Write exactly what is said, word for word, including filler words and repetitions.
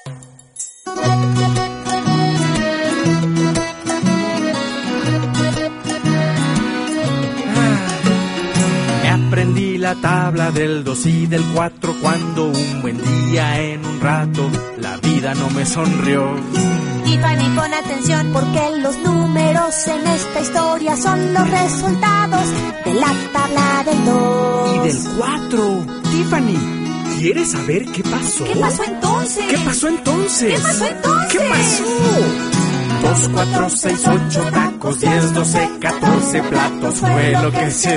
Me aprendí la tabla del dos y del cuatro cuando un buen día en un rato la vida no me sonrió. Tiffany, pon atención porque los números en esta historia son los resultados de la tabla del dos. Y del cuatro. Tiffany, ¿quieres saber qué pasó? ¿Qué pasó entonces? ¿Qué pasó entonces? ¿Qué pasó entonces? ¿Qué pasó? Dos, cuatro, seis, ocho tacos, diez, doce, catorce platos fue lo que se